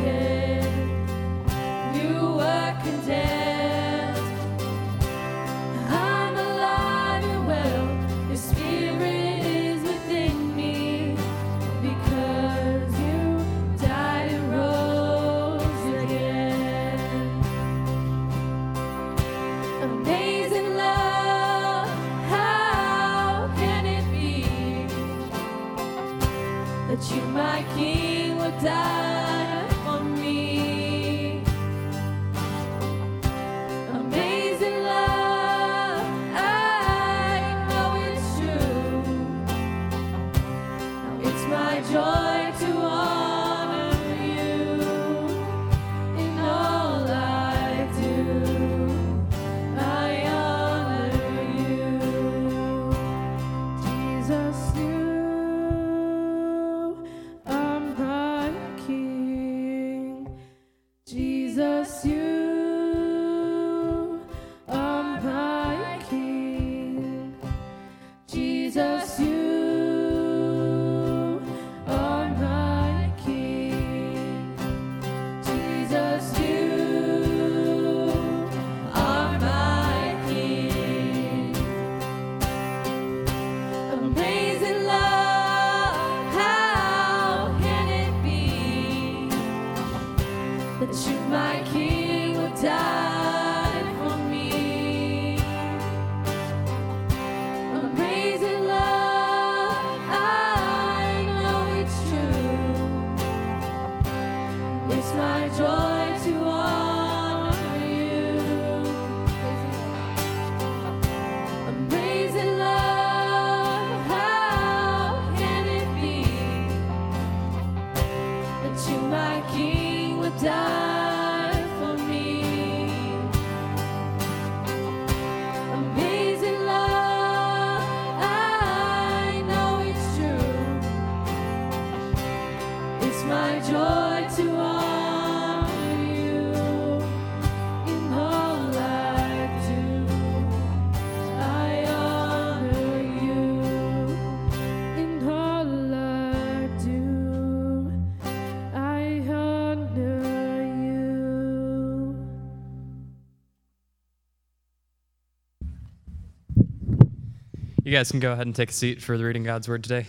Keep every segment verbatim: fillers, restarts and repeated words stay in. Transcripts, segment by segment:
You guys can go ahead and take a seat for the reading of God's Word today.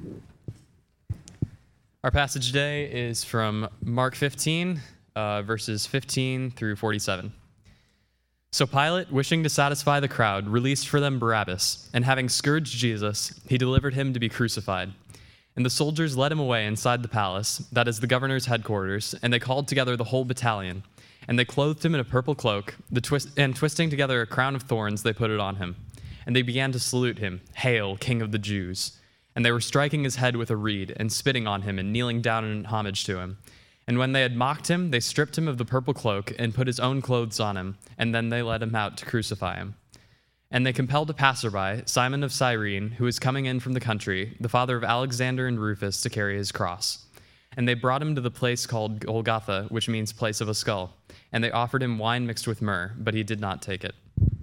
Our passage today is from Mark fifteen, uh, verses fifteen through forty-seven. So Pilate, wishing to satisfy the crowd, released for them Barabbas, and having scourged Jesus, he delivered him to be crucified. And the soldiers led him away inside the palace, that is the governor's headquarters, and they called together the whole battalion. And they clothed him in a purple cloak, the twist- and twisting together a crown of thorns, they put it on him. And they began to salute him, "Hail, King of the Jews!" And they were striking his head with a reed, and spitting on him, and kneeling down in homage to him. And when they had mocked him, they stripped him of the purple cloak, and put his own clothes on him, and then they led him out to crucify him. And they compelled a passerby, Simon of Cyrene, who was coming in from the country, the father of Alexander and Rufus, to carry his cross. And they brought him to the place called Golgotha, which means place of a skull. And they offered him wine mixed with myrrh, but he did not take it.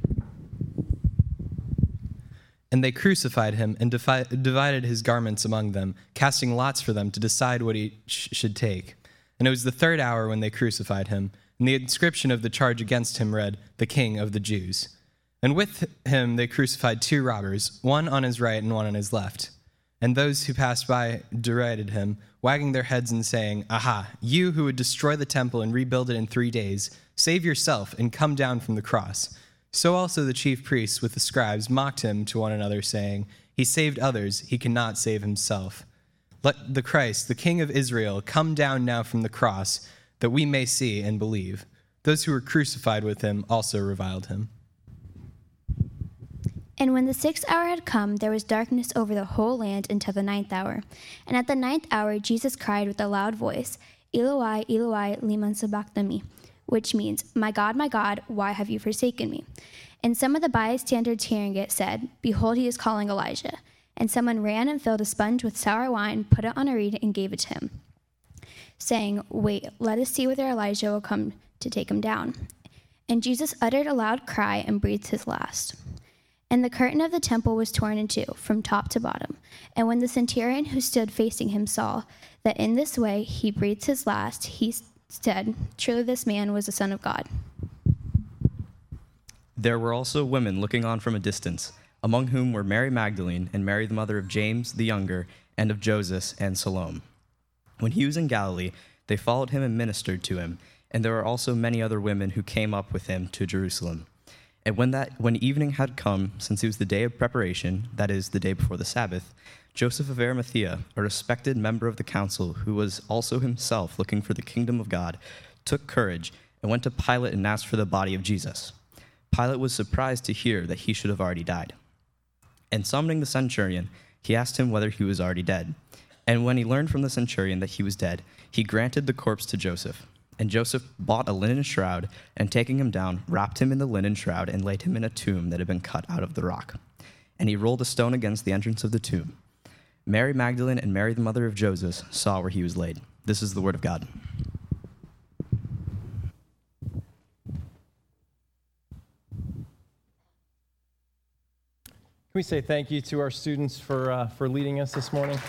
And they crucified him and defi- divided his garments among them, casting lots for them to decide what he sh- should take. And it was the third hour when they crucified him, and the inscription of the charge against him read, "The King of the Jews." And with him they crucified two robbers, one on his right and one on his left. And those who passed by derided him, wagging their heads and saying, "Aha, you who would destroy the temple and rebuild it in three days, save yourself and come down from the cross." So also the chief priests with the scribes mocked him to one another, saying, "He saved others, he cannot save himself. Let the Christ, the King of Israel, come down now from the cross, that we may see and believe." Those who were crucified with him also reviled him. And when the sixth hour had come, there was darkness over the whole land until the ninth hour. And at the ninth hour Jesus cried with a loud voice, "Eloi, Eloi, lema sabachthani," which means, "My God, my God, why have you forsaken me?" And some of the bystanders hearing it said, "Behold, he is calling Elijah." And someone ran and filled a sponge with sour wine, put it on a reed, and gave it to him, saying, "Wait, let us see whether Elijah will come to take him down." And Jesus uttered a loud cry and breathed his last. And the curtain of the temple was torn in two, from top to bottom. And when the centurion who stood facing him saw that in this way he breathed his last, he said, "Truly this man was the Son of God." There were also women looking on from a distance, among whom were Mary Magdalene and Mary the mother of James the younger, and of Joseph and Salome. When he was in Galilee, they followed him and ministered to him, and there were also many other women who came up with him to Jerusalem. And when that when evening had come, since it was the day of preparation, that is, the day before the Sabbath, Joseph of Arimathea, a respected member of the council, who was also himself looking for the kingdom of God, took courage and went to Pilate and asked for the body of Jesus. Pilate was surprised to hear that he should have already died. And summoning the centurion, he asked him whether he was already dead. And when he learned from the centurion that he was dead, he granted the corpse to Joseph. And Joseph bought a linen shroud, and taking him down, wrapped him in the linen shroud, and laid him in a tomb that had been cut out of the rock. And he rolled a stone against the entrance of the tomb. Mary Magdalene and Mary the mother of Joseph saw where he was laid. This is the word of God. Can we say thank you to our students for uh, for leading us this morning?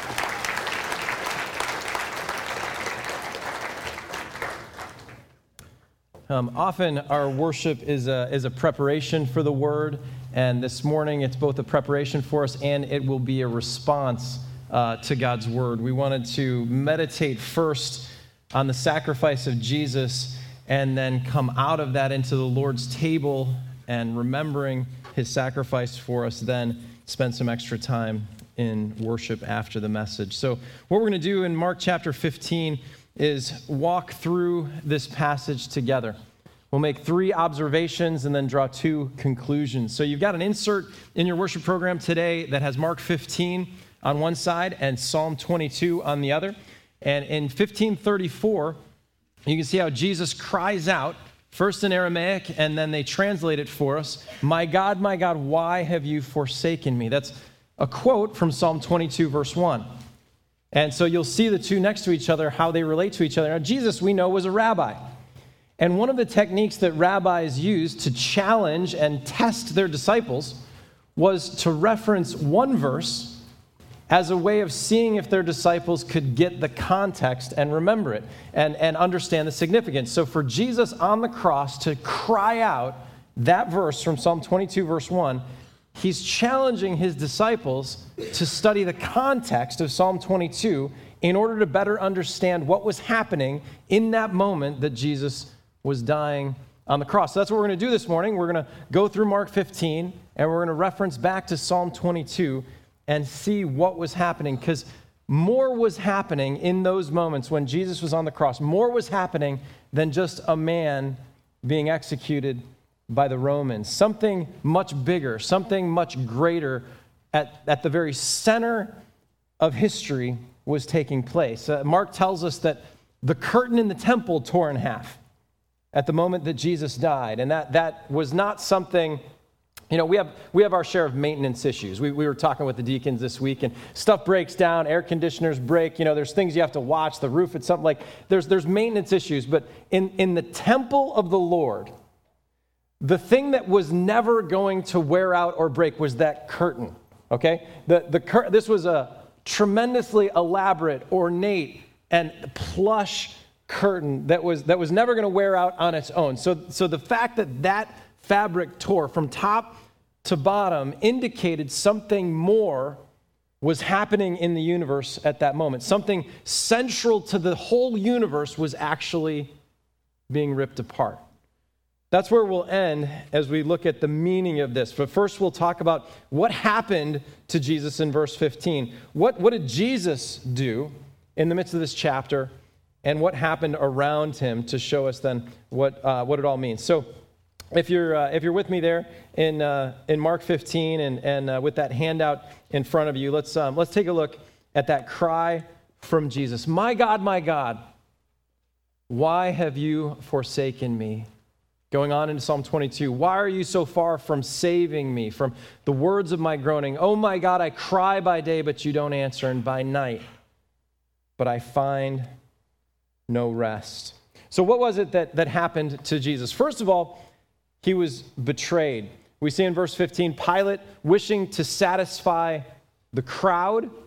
Um, often our worship is a, is a preparation for the word, and this morning it's both a preparation for us and it will be a response uh, to God's word. We wanted to meditate first on the sacrifice of Jesus and then come out of that into the Lord's table and remembering his sacrifice for us, then spend some extra time in worship after the message. So what we're going to do in Mark chapter fifteen is walk through this passage together. We'll make three observations and then draw two conclusions. So you've got an insert in your worship program today that has Mark fifteen on one side and Psalm twenty-two on the other. And in fifteen thirty-four, you can see how Jesus cries out, first in Aramaic, and then they translate it for us, "My God, my God, why have you forsaken me?" That's a quote from Psalm twenty-two, verse one. And so you'll see the two next to each other, how they relate to each other. Now, Jesus, we know, was a rabbi. And one of the techniques that rabbis used to challenge and test their disciples was to reference one verse as a way of seeing if their disciples could get the context and remember it and, and understand the significance. So for Jesus on the cross to cry out that verse from Psalm twenty-two, verse one, he's challenging his disciples to study the context of Psalm twenty-two in order to better understand what was happening in that moment that Jesus was dying on the cross. So that's what we're going to do this morning. We're going to go through Mark fifteen, and we're going to reference back to Psalm twenty-two and see what was happening, because more was happening in those moments when Jesus was on the cross. More was happening than just a man being executed by the Romans. Something much bigger, something much greater at, at the very center of history was taking place. Uh, Mark tells us that the curtain in the temple tore in half at the moment that Jesus died. And that, that was not something, you know, we have we have our share of maintenance issues. We, we were talking with the deacons this week, and stuff breaks down, air conditioners break, you know, there's things you have to watch, the roof, it's something like, there's, there's maintenance issues. But in, in the temple of the Lord, the thing that was never going to wear out or break was that curtain, okay? The, the cur- This was a tremendously elaborate, ornate, and plush curtain that was that was never going to wear out on its own. So, so the fact that that fabric tore from top to bottom indicated something more was happening in the universe at that moment. Something central to the whole universe was actually being ripped apart. That's where we'll end as we look at the meaning of this. But first we'll talk about what happened to Jesus in verse fifteen. What, what did Jesus do in the midst of this chapter, and what happened around him to show us then what uh, what it all means. So if you're uh, if you're with me there in uh, in Mark fifteen and and uh, with that handout in front of you, let's um, let's take a look at that cry from Jesus. "My God, my God, why have you forsaken me?" Going on into Psalm twenty-two, "Why are you so far from saving me, from the words of my groaning? Oh my God, I cry by day, but you don't answer, and by night, but I find no rest." So what was it that, that happened to Jesus? First of all, he was betrayed. We see in verse fifteen, Pilate, wishing to satisfy the crowd,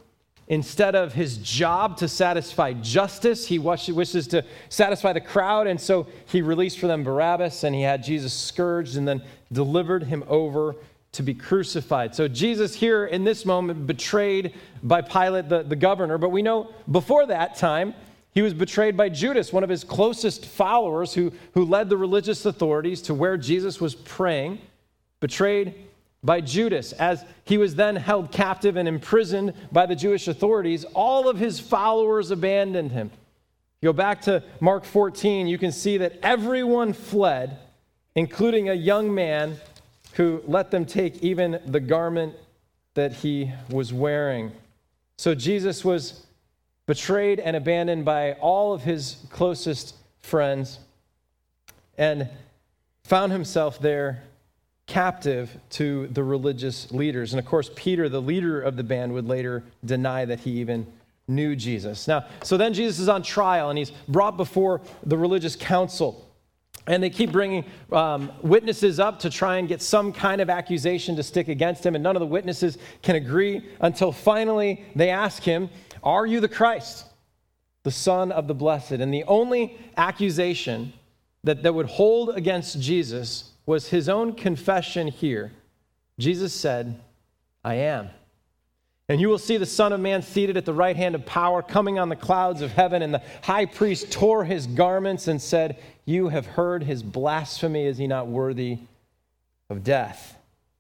instead of his job to satisfy justice, he wishes to satisfy the crowd. And so he released for them Barabbas, and he had Jesus scourged and then delivered him over to be crucified. So Jesus here in this moment betrayed by Pilate, the, the governor. But we know before that time, he was betrayed by Judas, one of his closest followers who, who led the religious authorities to where Jesus was praying, betrayed by Judas. As he was then held captive and imprisoned by the Jewish authorities, all of his followers abandoned him. You go back to Mark fourteen, you can see that everyone fled, including a young man who let them take even the garment that he was wearing. So Jesus was betrayed and abandoned by all of his closest friends and found himself there captive to the religious leaders. And of course, Peter, the leader of the band, would later deny that he even knew Jesus. Now, so then Jesus is on trial and he's brought before the religious council. And they keep bringing um, witnesses up to try and get some kind of accusation to stick against him. And none of the witnesses can agree until finally they ask him, "Are you the Christ, the Son of the Blessed?" And the only accusation that, that would hold against Jesus was his own confession here. Jesus said, "I am. And you will see the Son of Man seated at the right hand of power, coming on the clouds of heaven." And the high priest tore his garments and said, "You have heard his blasphemy. Is he not worthy of death?"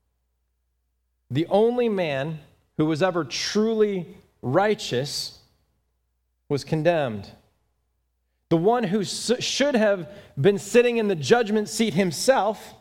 The only man who was ever truly righteous was condemned. The one who should have been sitting in the judgment seat himself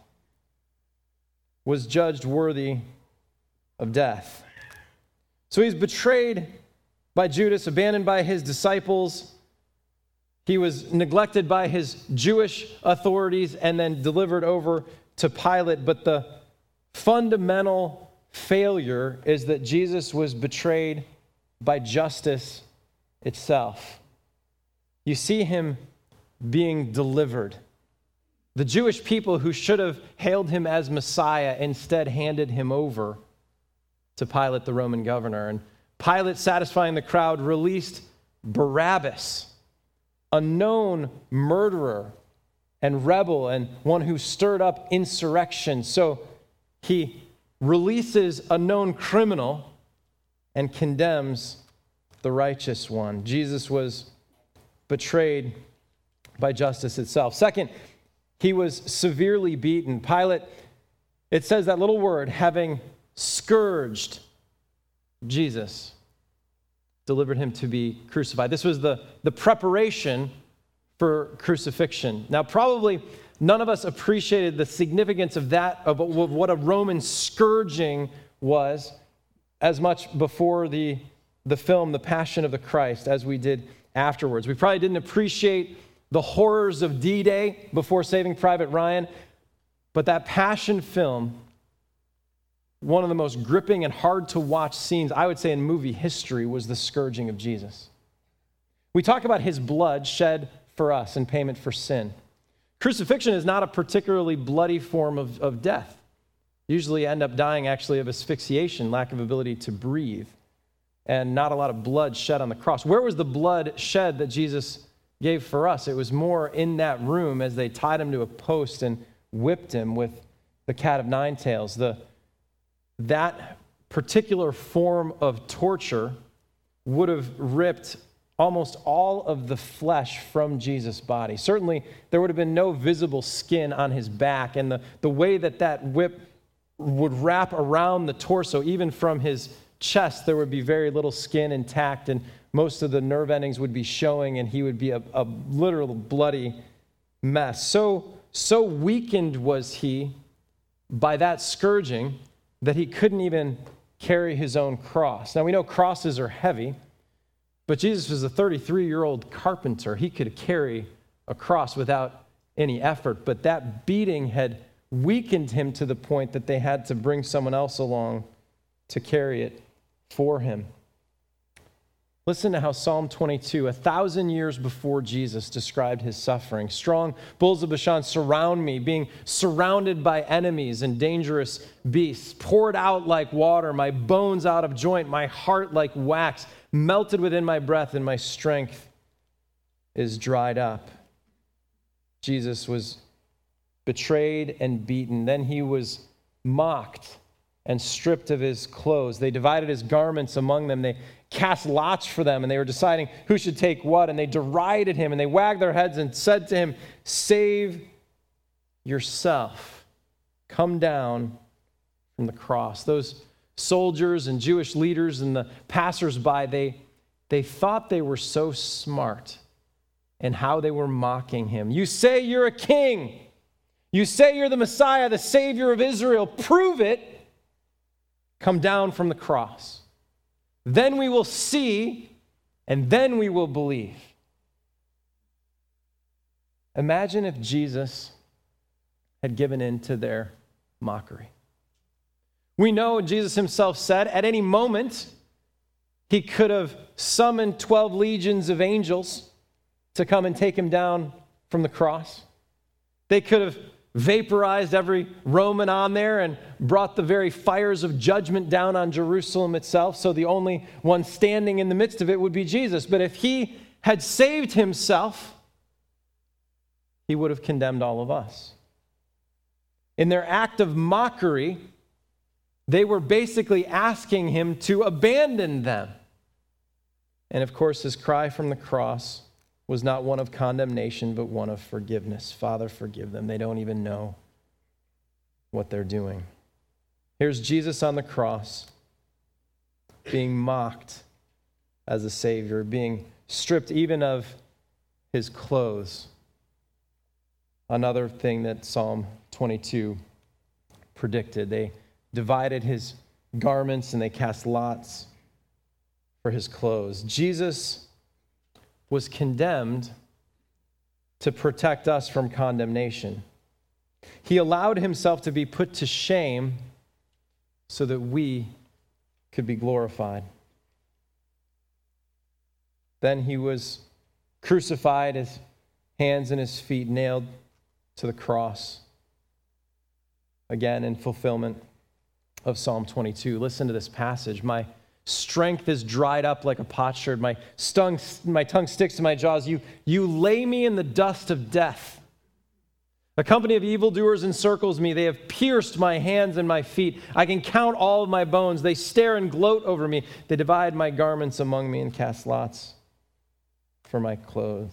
was judged worthy of death. So he's betrayed by Judas, abandoned by his disciples. He was neglected by his Jewish authorities and then delivered over to Pilate. But the fundamental failure is that Jesus was betrayed by justice itself. You see him being delivered. The Jewish people who should have hailed him as Messiah instead handed him over to Pilate, the Roman governor. And Pilate, satisfying the crowd, released Barabbas, a known murderer and rebel and one who stirred up insurrection. So he releases a known criminal and condemns the righteous one. Jesus was betrayed by justice itself. Second, he was severely beaten. Pilate, it says that little word, having scourged Jesus, delivered him to be crucified. This was the, the preparation for crucifixion. Now, probably none of us appreciated the significance of that, of what a Roman scourging was, as much before the, the film, The Passion of the Christ, as we did afterwards. We probably didn't appreciate the horrors of D-Day before Saving Private Ryan, but that Passion film, one of the most gripping and hard to watch scenes, I would say, in movie history, was the scourging of Jesus. We talk about his blood shed for us in payment for sin. Crucifixion is not a particularly bloody form of, of death. You usually end up dying actually of asphyxiation, lack of ability to breathe, and not a lot of blood shed on the cross. Where was the blood shed that Jesus gave for us? It was more in that room as they tied him to a post and whipped him with the cat of nine tails. The That particular form of torture would have ripped almost all of the flesh from Jesus' body. Certainly, there would have been no visible skin on his back, and the, the way that that whip would wrap around the torso, even from his chest, there would be very little skin intact, and most of the nerve endings would be showing, and he would be a, a literal bloody mess. So, so weakened was he by that scourging that he couldn't even carry his own cross. Now, we know crosses are heavy, but Jesus was a thirty-three-year-old carpenter. He could carry a cross without any effort, but that beating had weakened him to the point that they had to bring someone else along to carry it for him. Listen to how Psalm twenty-two, a thousand years before Jesus, described his suffering. Strong bulls of Bashan surround me, being surrounded by enemies and dangerous beasts, poured out like water, my bones out of joint, my heart like wax, melted within my breath, and my strength is dried up. Jesus was betrayed and beaten. Then he was mocked and stripped of his clothes. They divided his garments among them. They cast lots for them, and they were deciding who should take what, and they derided him, and they wagged their heads and said to him, "Save yourself. Come down from the cross." Those soldiers and Jewish leaders and the passersby, they, they thought they were so smart in how they were mocking him. "You say you're a king. You say you're the Messiah, the Savior of Israel. Prove it. Come down from the cross. Then we will see, and then we will believe." Imagine if Jesus had given in to their mockery. We know Jesus himself said at any moment he could have summoned twelve legions of angels to come and take him down from the cross. They could have vaporized every Roman on there and brought the very fires of judgment down on Jerusalem itself, so the only one standing in the midst of it would be Jesus. But if he had saved himself, he would have condemned all of us. In their act of mockery, they were basically asking him to abandon them. And of course, his cry from the cross was not one of condemnation, but one of forgiveness. Father, forgive them. They don't even know what they're doing. Here's Jesus on the cross, being mocked as a Savior, being stripped even of his clothes. Another thing that Psalm twenty-two predicted. They divided his garments and they cast lots for his clothes. Jesus was condemned to protect us from condemnation. He allowed himself to be put to shame so that we could be glorified. Then he was crucified, his hands and his feet nailed to the cross. Again, in fulfillment of Psalm twenty-two. Listen to this passage. My strength is dried up like a potsherd. My, stung, my tongue sticks to my jaws. You, you lay me in the dust of death. A company of evildoers encircles me. They have pierced my hands and my feet. I can count all of my bones. They stare and gloat over me. They divide my garments among me and cast lots for my clothes.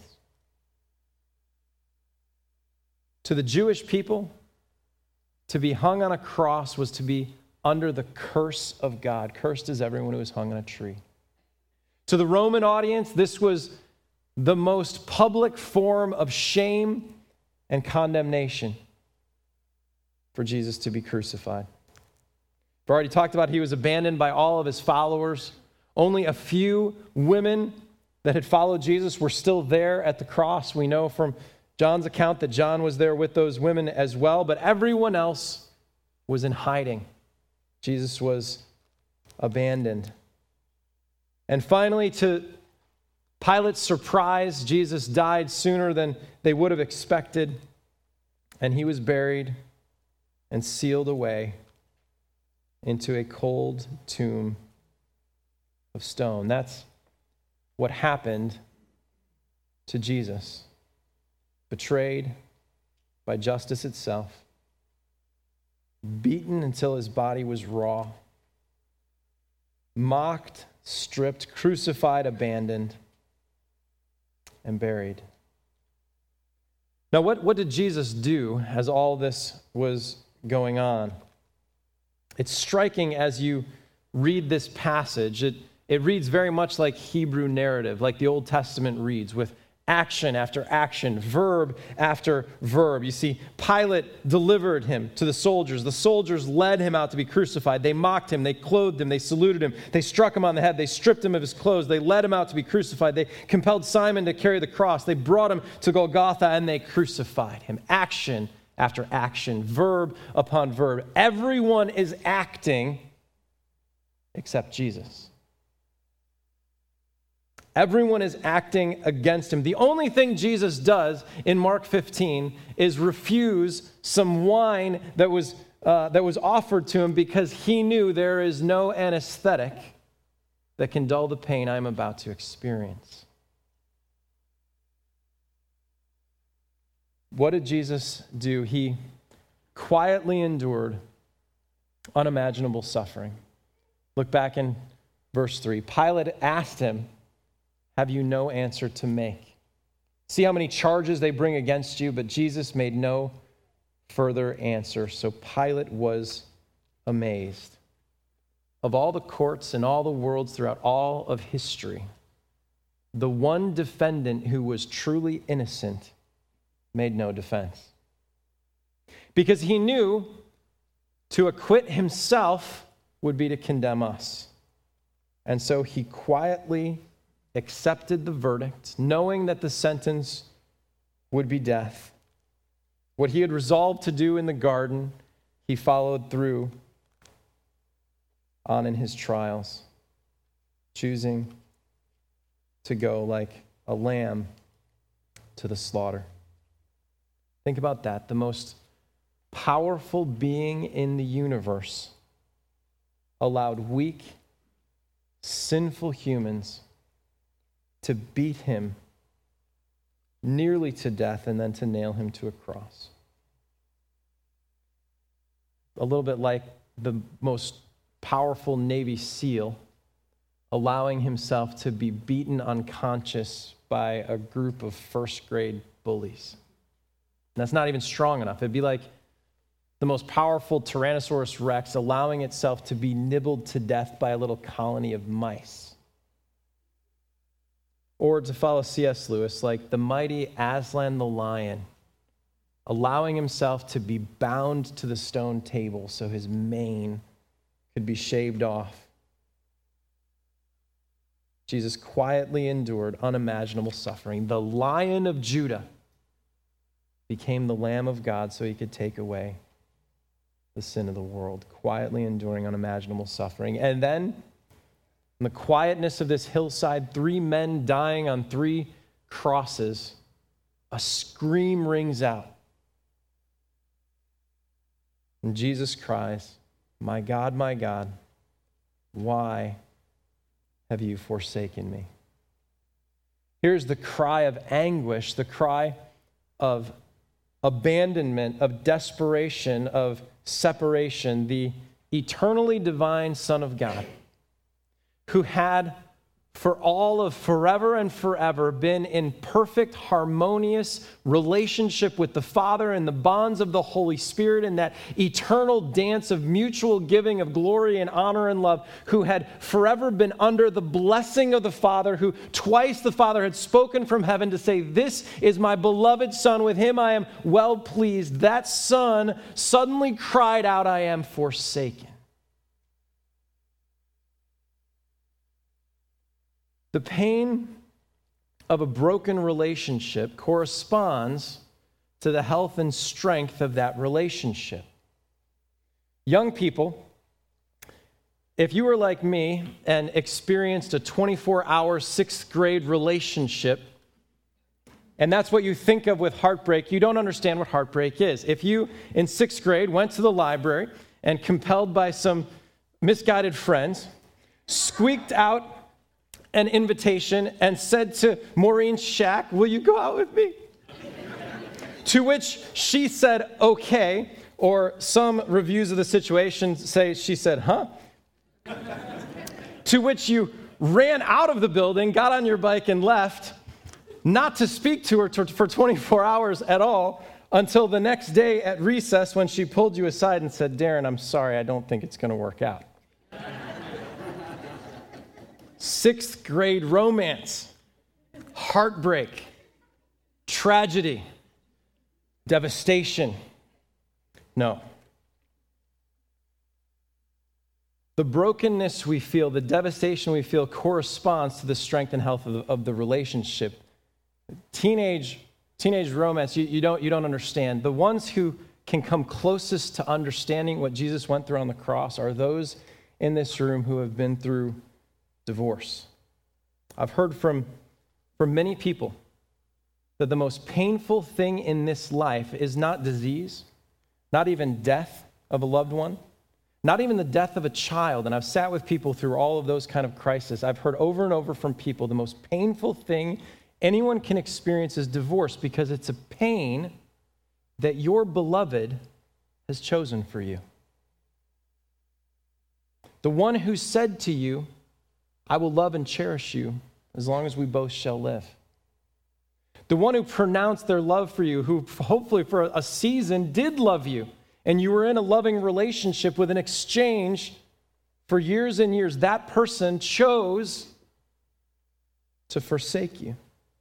To the Jewish people, to be hung on a cross was to be under the curse of God. Cursed is everyone who is hung on a tree. To the Roman audience, this was the most public form of shame and condemnation for Jesus to be crucified. We've already talked about he was abandoned by all of his followers. Only a few women that had followed Jesus were still there at the cross. We know from John's account that John was there with those women as well, but everyone else was in hiding. Jesus was abandoned. And finally, to Pilate's surprise, Jesus died sooner than they would have expected, and he was buried and sealed away into a cold tomb of stone. That's what happened to Jesus. Betrayed by justice itself, beaten until his body was raw, mocked, stripped, crucified, abandoned, and buried. Now, what, what did Jesus do as all this was going on? It's striking as you read this passage. It, it reads very much like Hebrew narrative, like the Old Testament reads, with action after action, verb after verb. You see, Pilate delivered him to the soldiers. The soldiers led him out to be crucified. They mocked him. They clothed him. They saluted him. They struck him on the head. They stripped him of his clothes. They led him out to be crucified. They compelled Simon to carry the cross. They brought him to Golgotha and they crucified him. Action after action, verb upon verb. Everyone is acting except Jesus. Everyone is acting against him. The only thing Jesus does in Mark fifteen is refuse some wine that was, uh, that was offered to him because he knew there is no anesthetic that can dull the pain I'm about to experience. What did Jesus do? He quietly endured unimaginable suffering. Look back in verse three. Pilate asked him, "Have you no answer to make?" See how many charges they bring against you, but Jesus made no further answer. So Pilate was amazed. Of all the courts in all the worlds throughout all of history, the one defendant who was truly innocent made no defense. Because he knew to acquit himself would be to condemn us. And so he quietly accepted the verdict, knowing that the sentence would be death. What he had resolved to do in the garden, he followed through on in his trials, choosing to go like a lamb to the slaughter. Think about that. The most powerful being in the universe allowed weak, sinful humans to beat him nearly to death and then to nail him to a cross. A little bit like the most powerful Navy SEAL allowing himself to be beaten unconscious by a group of first grade bullies. And that's not even strong enough. It'd be like the most powerful Tyrannosaurus Rex allowing itself to be nibbled to death by a little colony of mice. Or to follow C S Lewis, like the mighty Aslan the lion, allowing himself to be bound to the stone table so his mane could be shaved off. Jesus quietly endured unimaginable suffering. The Lion of Judah became the Lamb of God so he could take away the sin of the world, quietly enduring unimaginable suffering. And then, in the quietness of this hillside, three men dying on three crosses, a scream rings out. And Jesus cries, "My God, my God, why have you forsaken me?" Here's the cry of anguish, the cry of abandonment, of desperation, of separation. The eternally divine Son of God, who had for all of forever and forever been in perfect, harmonious relationship with the Father and the bonds of the Holy Spirit in that eternal dance of mutual giving of glory and honor and love, who had forever been under the blessing of the Father, who twice the Father had spoken from heaven to say, "This is my beloved Son, with him I am well pleased." That Son suddenly cried out, "I am forsaken." The pain of a broken relationship corresponds to the health and strength of that relationship. Young people, if you were like me and experienced a twenty-four hour sixth grade relationship, and that's what you think of with heartbreak, you don't understand what heartbreak is. If you, in sixth grade, went to the library and, compelled by some misguided friends, squeaked out an invitation and said to Maureen Shack, "Will you go out with me?" To which she said, "Okay," or some reviews of the situation say she said, "Huh?" To which you ran out of the building, got on your bike and left, not to speak to her for twenty-four hours at all, until the next day at recess when she pulled you aside and said, "Darren, I'm sorry, I don't think it's going to work out." Sixth grade romance, heartbreak, tragedy, devastation. No. The brokenness we feel, the devastation we feel corresponds to the strength and health of the, of the relationship. Teenage, teenage romance, you, you, don't, you don't understand. The ones who can come closest to understanding what Jesus went through on the cross are those in this room who have been through divorce, I've heard from, from many people that the most painful thing in this life is not disease, not even death of a loved one, not even the death of a child. And I've sat with people through all of those kind of crises. I've heard over and over from people the most painful thing anyone can experience is divorce, because it's a pain that your beloved has chosen for you. The one who said to you, I will love and cherish you as long as we both shall live. The one who pronounced their love for you, who hopefully for a season did love you, and you were in a loving relationship with an exchange for years and years, that person chose to forsake you.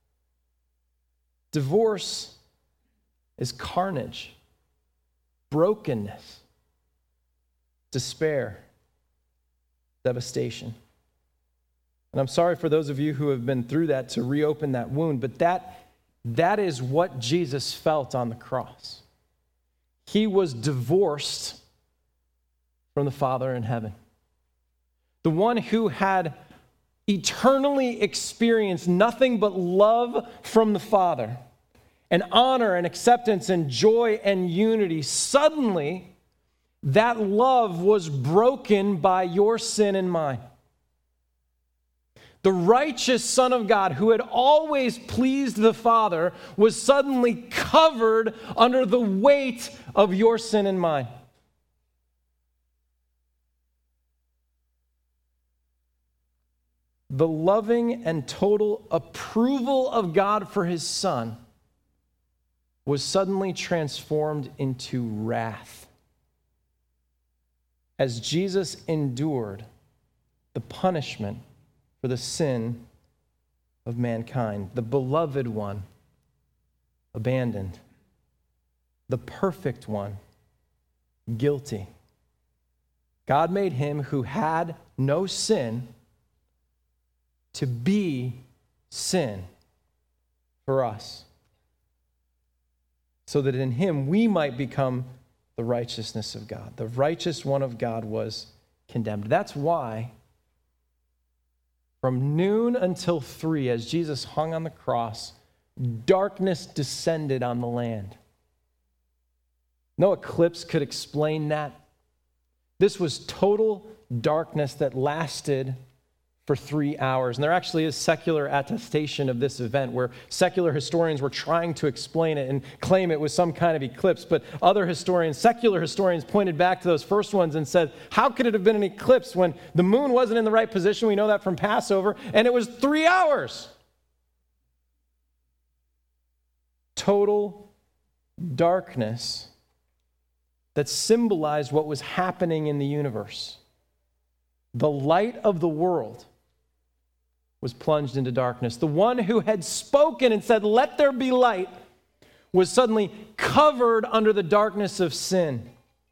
Divorce is carnage, brokenness, despair, devastation. And I'm sorry for those of you who have been through that to reopen that wound, but that, that is what Jesus felt on the cross. He was divorced from the Father in heaven. The one who had eternally experienced nothing but love from the Father, and honor and acceptance and joy and unity, suddenly that love was broken by your sin and mine. The righteous Son of God, who had always pleased the Father, was suddenly covered under the weight of your sin and mine. The loving and total approval of God for his Son was suddenly transformed into wrath as Jesus endured the punishment for the sin of mankind. The beloved one abandoned. The perfect one guilty. God made him who had no sin to be sin for us, so that in him we might become the righteousness of God. The righteous one of God was condemned. That's why from noon until three, as Jesus hung on the cross, darkness descended on the land. No eclipse could explain that. This was total darkness that lasted for three hours. And there actually is secular attestation of this event where secular historians were trying to explain it and claim it was some kind of eclipse. But other historians, secular historians, pointed back to those first ones and said, how could it have been an eclipse when the moon wasn't in the right position? We know that from Passover. And it was three hours. Total darkness that symbolized what was happening in the universe. The light of the world was plunged into darkness. The one who had spoken and said, let there be light, was suddenly covered under the darkness of sin.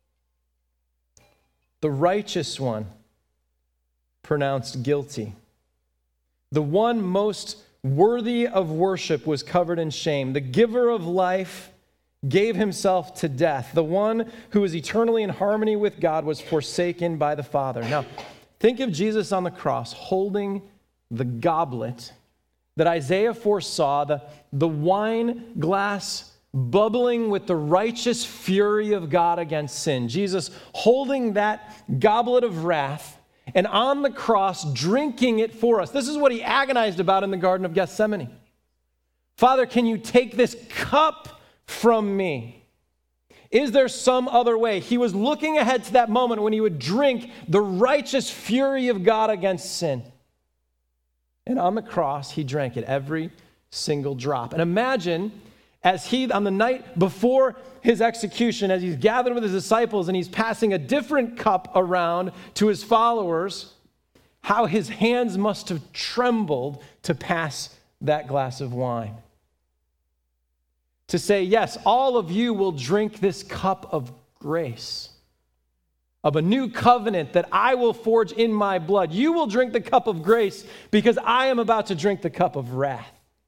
The righteous one pronounced guilty. The one most worthy of worship was covered in shame. The giver of life gave himself to death. The one who was eternally in harmony with God was forsaken by the Father. Now, think of Jesus on the cross holding the goblet that Isaiah foresaw, the, the wine glass bubbling with the righteous fury of God against sin. Jesus holding that goblet of wrath and on the cross drinking it for us. This is what he agonized about in the Garden of Gethsemane. Father, can you take this cup from me? Is there some other way? He was looking ahead to that moment when he would drink the righteous fury of God against sin. And on the cross, he drank it, every single drop. And imagine, as he, on the night before his execution, as he's gathered with his disciples and he's passing a different cup around to his followers, how his hands must have trembled to pass that glass of wine. To say, yes, all of you will drink this cup of grace, of a new covenant that I will forge in my blood. You will drink the cup of grace because I am about to drink the cup of wrath.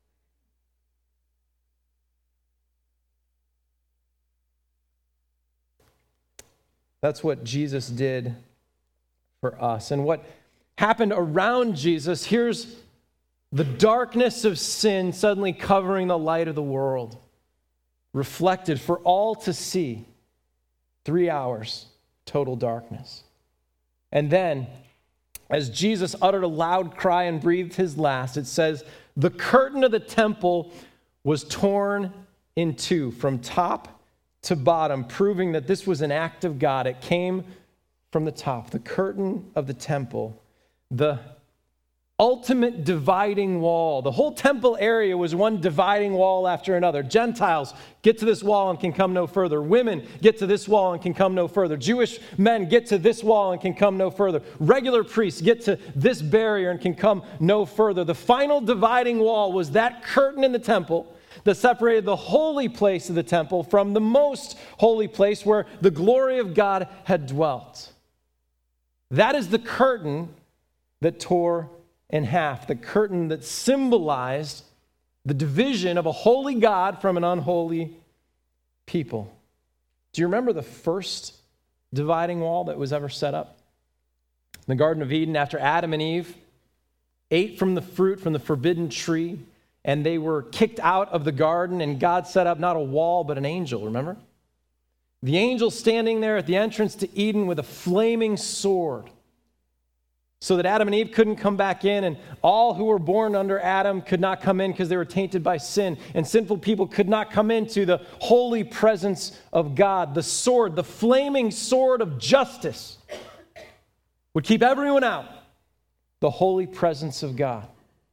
That's what Jesus did for us. And what happened around Jesus, here's The darkness of sin suddenly covering the light of the world, reflected for all to see. Three hours, total darkness. And then, as Jesus uttered a loud cry and breathed his last, it says, the curtain of the temple was torn in two from top to bottom, proving that this was an act of God. It came from the top. The curtain of the temple, the ultimate dividing wall. The whole temple area was one dividing wall after another. Gentiles get to this wall and can come no further. Women get to this wall and can come no further. Jewish men get to this wall and can come no further. Regular priests get to this barrier and can come no further. The final dividing wall was that curtain in the temple that separated the holy place of the temple from the most holy place where the glory of God had dwelt. That is the curtain that tore in half, the curtain that symbolized the division of a holy God from an unholy people. Do you remember the first dividing wall that was ever set up? In the Garden of Eden, after Adam and Eve ate from the fruit from the forbidden tree, and they were kicked out of the garden, and God set up not a wall, but an angel, remember? The angel standing there at the entrance to Eden with a flaming sword, so that Adam and Eve couldn't come back in, and all who were born under Adam could not come in because they were tainted by sin, and sinful people could not come into the holy presence of God. The sword, the flaming sword of justice, would keep everyone out, the holy presence of God.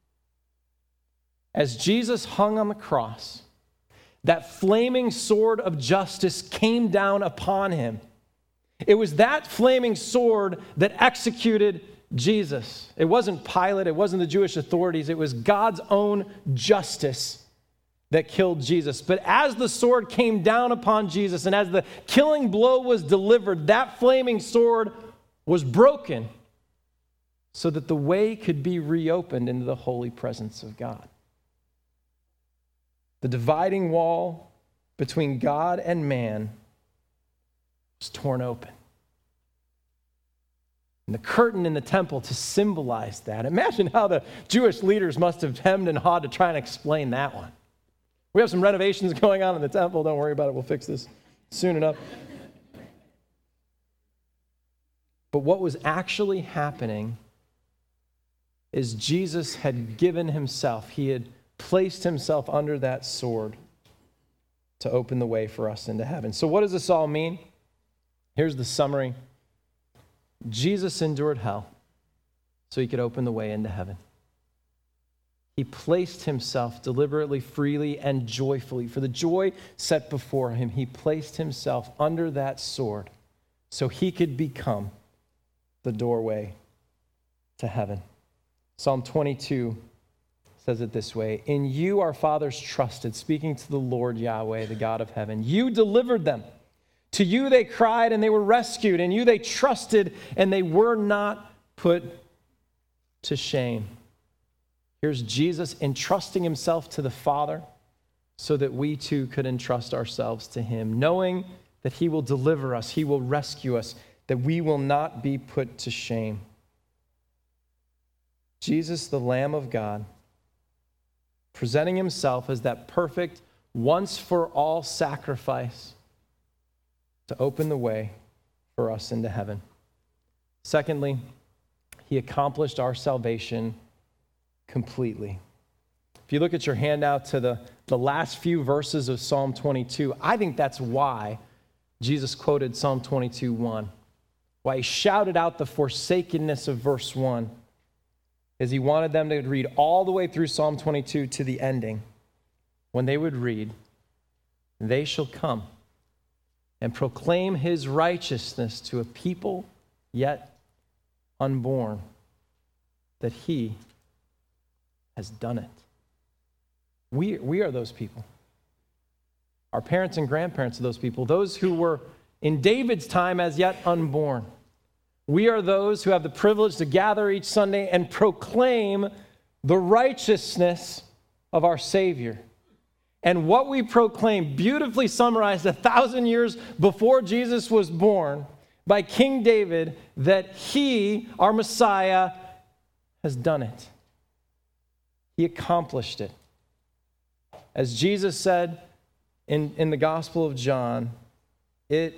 As Jesus hung on the cross, that flaming sword of justice came down upon him. It was that flaming sword that executed Jesus. It wasn't Pilate, it wasn't the Jewish authorities, it was God's own justice that killed Jesus. But as the sword came down upon Jesus and as the killing blow was delivered, that flaming sword was broken so that the way could be reopened into the holy presence of God. The dividing wall between God and man was torn open. And the curtain in the temple to symbolize that. Imagine how the Jewish leaders must have hemmed and hawed to try and explain that one. We have some renovations going on in the temple. Don't worry about it. We'll fix this soon enough. But what was actually happening is Jesus had given himself. He had placed himself under that sword to open the way for us into heaven. So what does this all mean? Here's the summary. Jesus endured hell so he could open the way into heaven. He placed himself deliberately, freely, and joyfully. For the joy set before him, he placed himself under that sword so he could become the doorway to heaven. Psalm twenty-two says it this way: in you our fathers trusted, speaking to the Lord Yahweh, the God of heaven. You delivered them. To you they cried and they were rescued. In you they trusted and they were not put to shame. Here's Jesus entrusting himself to the Father so that we too could entrust ourselves to him, knowing that he will deliver us, he will rescue us, that we will not be put to shame. Jesus, the Lamb of God, presenting himself as that perfect, once-for-all sacrifice to open the way for us into heaven. Secondly, he accomplished our salvation completely. If you look at your handout to the, the last few verses of Psalm twenty-two, I think that's why Jesus quoted Psalm twenty-two one. Why he shouted out the forsakenness of verse one, is he wanted them to read all the way through Psalm twenty-two to the ending. When they would read, they shall come and proclaim his righteousness to a people yet unborn, that he has done it. We, we are those people. Our parents and grandparents are those people, those who were in David's time as yet unborn. We are those who have the privilege to gather each Sunday and proclaim the righteousness of our Savior. And what we proclaim, beautifully summarized a thousand years before Jesus was born by King David, that he, our Messiah, has done it. He accomplished it. As Jesus said in, in the Gospel of John, it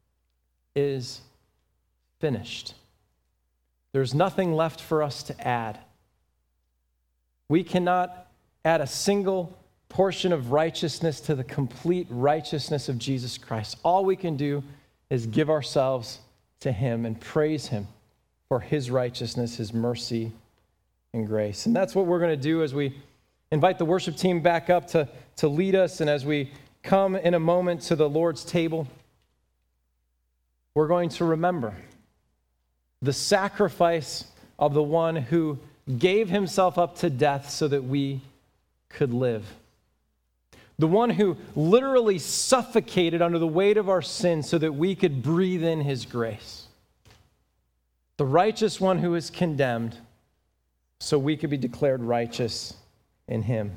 is finished. There's nothing left for us to add. We cannot add a single portion of righteousness to the complete righteousness of Jesus Christ. All we can do is give ourselves to him and praise him for his righteousness, his mercy, and grace. And that's what we're going to do as we invite the worship team back up to, to lead us, and as we come in a moment to the Lord's table, we're going to remember the sacrifice of the one who gave himself up to death so that we could live. The one who literally suffocated under the weight of our sin so that we could breathe in his grace. The righteous one who is condemned so we could be declared righteous in him.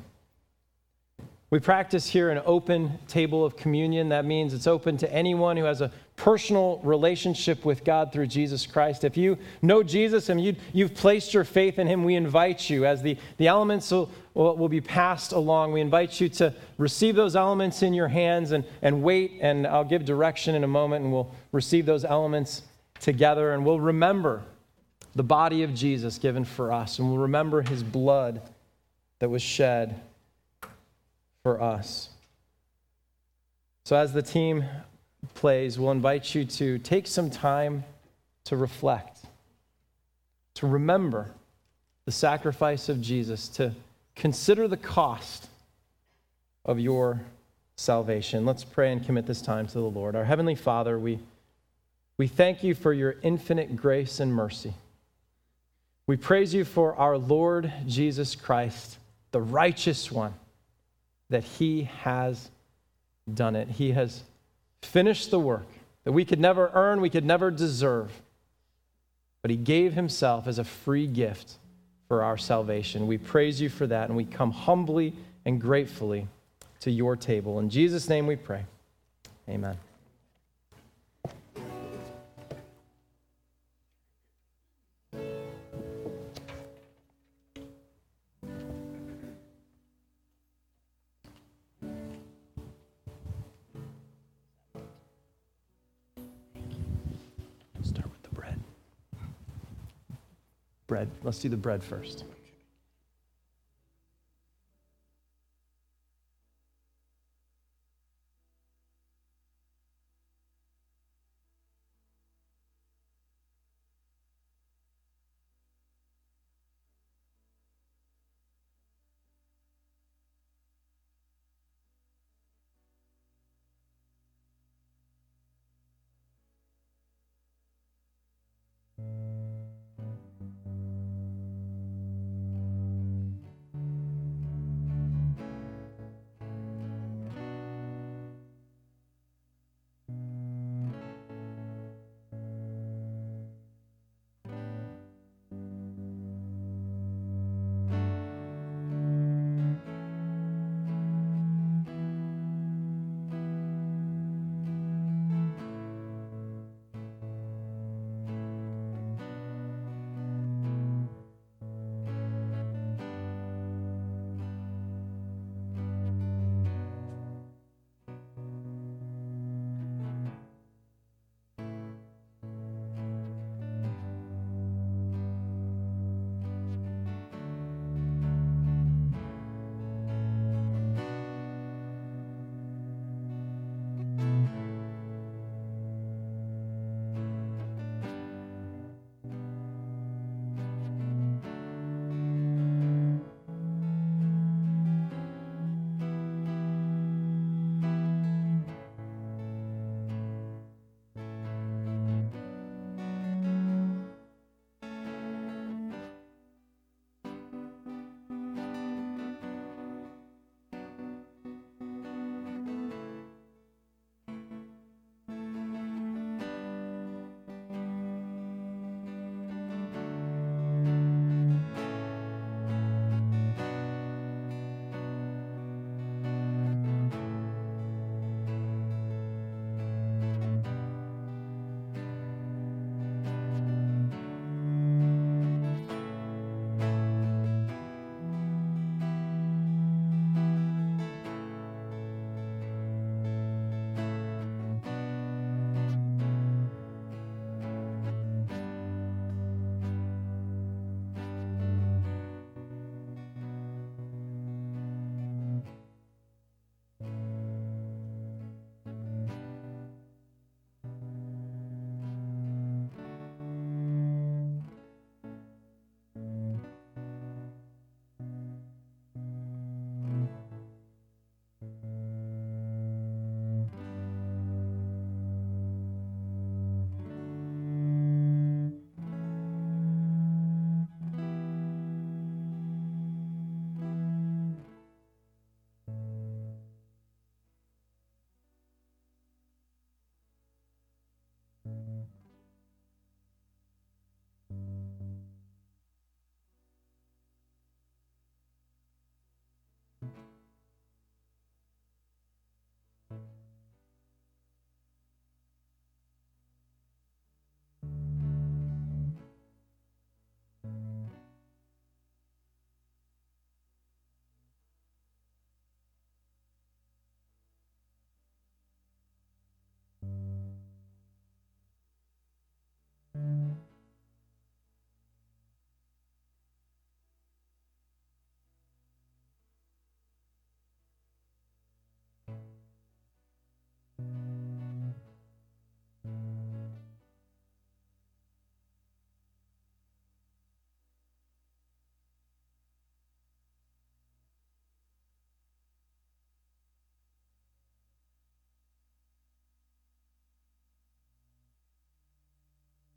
We practice here an open table of communion. That means it's open to anyone who has a personal relationship with God through Jesus Christ. If you know Jesus and you, you've placed your faith in him, we invite you, as the, the elements will, will, will be passed along, we invite you to receive those elements in your hands and, and wait, and I'll give direction in a moment, and we'll receive those elements together, and we'll remember the body of Jesus given for us, and we'll remember his blood that was shed for us. So as the team plays, we'll invite you to take some time to reflect, to remember the sacrifice of Jesus, to consider the cost of your salvation. Let's pray and commit this time to the Lord. Our Heavenly Father, we, we thank you for your infinite grace and mercy. We praise you for our Lord Jesus Christ, the righteous one, that he has done it. He has finished the work that we could never earn, we could never deserve. But he gave himself as a free gift for our salvation. We praise you for that, and we come humbly and gratefully to your table. In Jesus' name we pray. Amen. Bread. Let's do the bread first.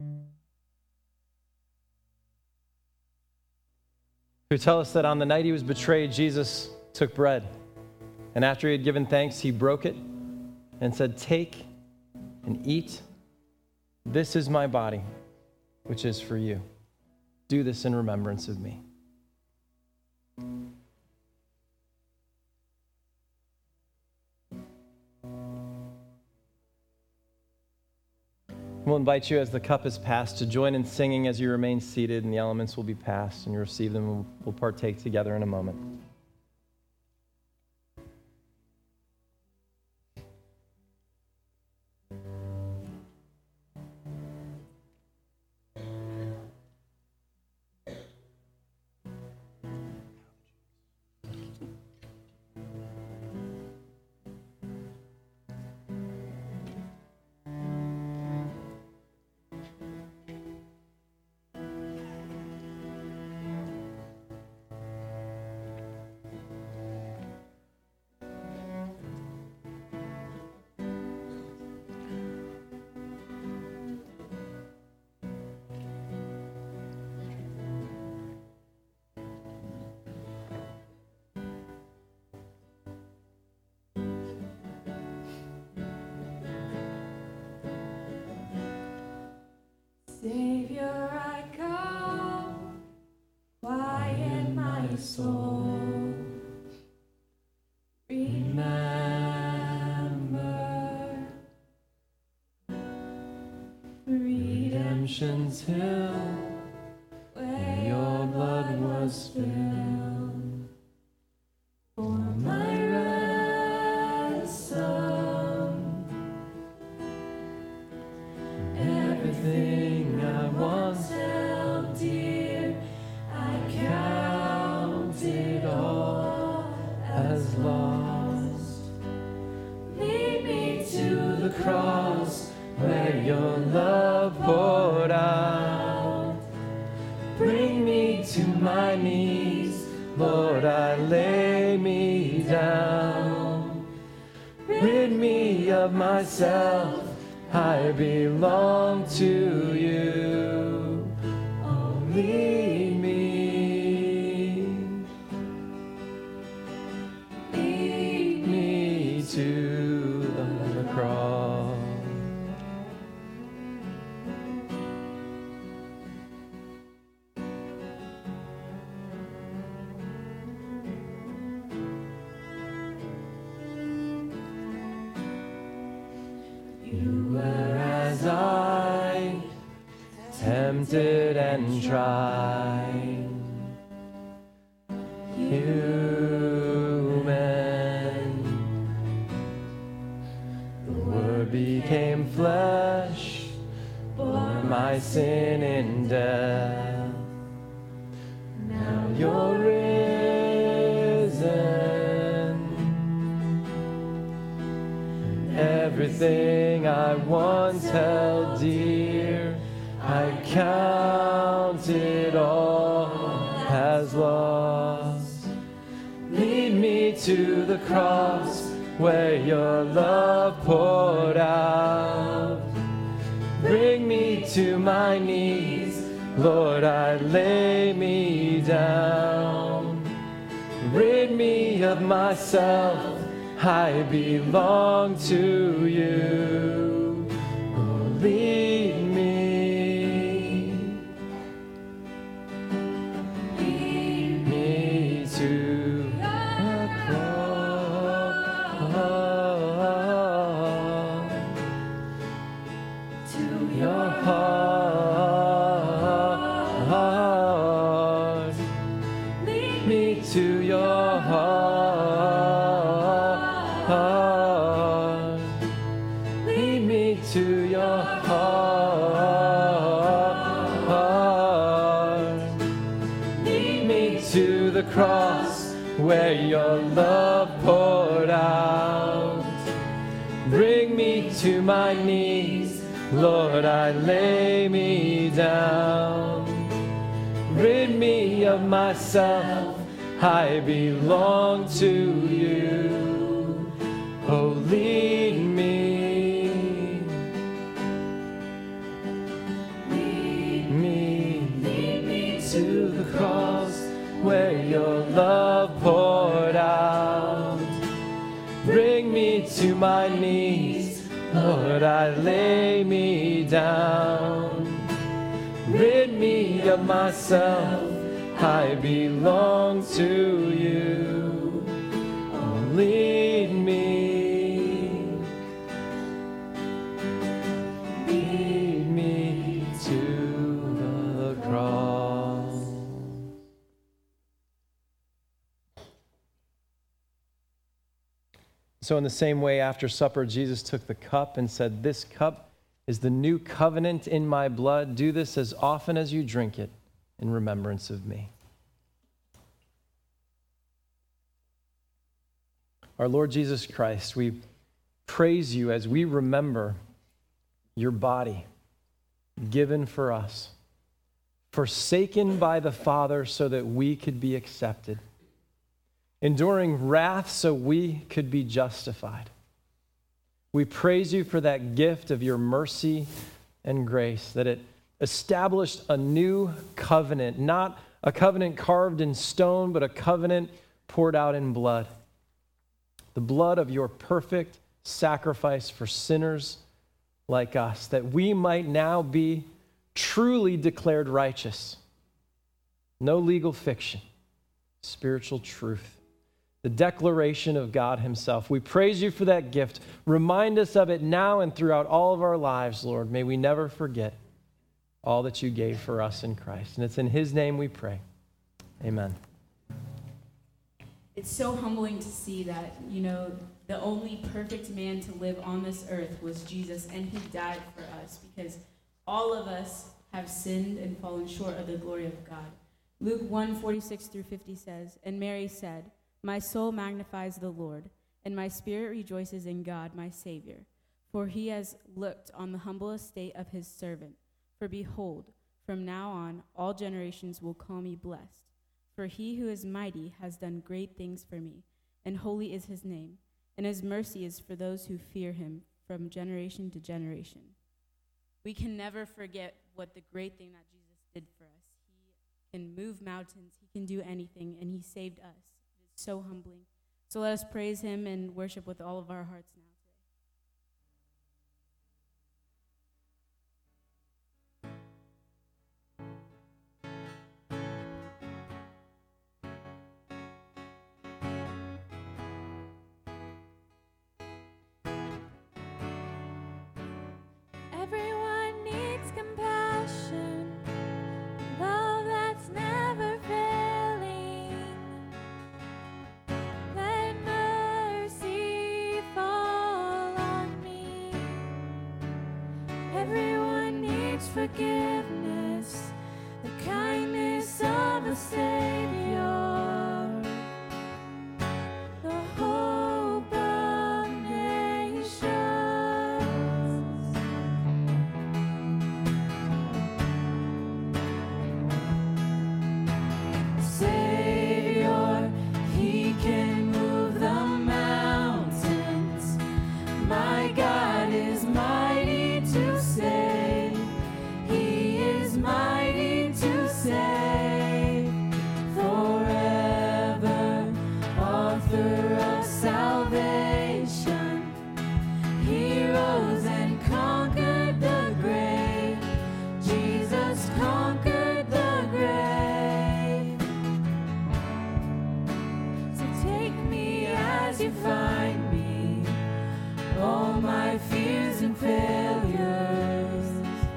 Who tell us that on the night he was betrayed, Jesus took bread. And after he had given thanks, he broke it and said, "Take and eat. This is my body, which is for you. Do this in remembrance of me." We'll invite you as the cup is passed to join in singing as you remain seated, and the elements will be passed and you receive them, and we'll partake together in a moment. Savior, I come, quiet my soul. Remember redemption's hill, where your blood was spilled for my ransom. Everything I once held dear, I count it all as lost. Lead me to the cross where your love poured out. Bring me to my knees, Lord, I lay me down. Rid me of myself, I belong to you. Oh, lead me, lead me to the cross. You were as I, tempted and tried, human. The Word became flesh, bore my sin in death. Now you're risen. Everything I once held dear, I count it all as lost. Lead me to the cross where your love poured out. Bring me to my knees, Lord, I lay me down. Rid me of myself, I belong to you. Oh, lead me, lead me to the cross, to your heart. Lead me to your heart. Heart. Lead me to your heart. Lead me to the cross where your love poured out. Bring me to my knees, Lord, I lay me down. Rid me of myself, I belong to you. Oh, lead me, lead me to my knees. Lord, I lay me down. Rid me of myself, I belong to you. Oh, lead me, lead me to the cross. So in the same way, after supper, Jesus took the cup and said, "This cup is the new covenant in my blood. Do this as often as you drink it in remembrance of me." Our Lord Jesus Christ, we praise you as we remember your body given for us, forsaken by the Father so that we could be accepted, enduring wrath so we could be justified. We praise you for that gift of your mercy and grace, that it established a new covenant, not a covenant carved in stone, but a covenant poured out in blood. The blood of your perfect sacrifice for sinners like us, that we might now be truly declared righteous. No legal fiction, spiritual truth. The declaration of God himself. We praise you for that gift. Remind us of it now and throughout all of our lives, Lord. May we never forget all that you gave for us in Christ. And it's in his name we pray. Amen. It's so humbling to see that, you know, the only perfect man to live on this earth was Jesus, and he died for us because all of us have sinned and fallen short of the glory of God. Luke one, forty-six through fifty says, "And Mary said, 'My soul magnifies the Lord, and my spirit rejoices in God, my Savior. For he has looked on the humble estate of his servant. For behold, from now on all generations will call me blessed. For he who is mighty has done great things for me, and holy is his name, and his mercy is for those who fear him from generation to generation.'" We can never forget what the great thing that Jesus did for us. He can move mountains, he can do anything, and he saved us. It is so humbling. So let us praise him and worship with all of our hearts now. Everyone needs compassion, love that's never failing. Let mercy fall on me. Everyone needs forgiveness, the kindness of a Savior. The hope of nations. Savior, he can move the mountains. My God is mighty to save. He is mighty to save. Forever, author of salvation. He rose and conquered the grave. Jesus conquered the grave. So take me as you find me, all my fears and failures.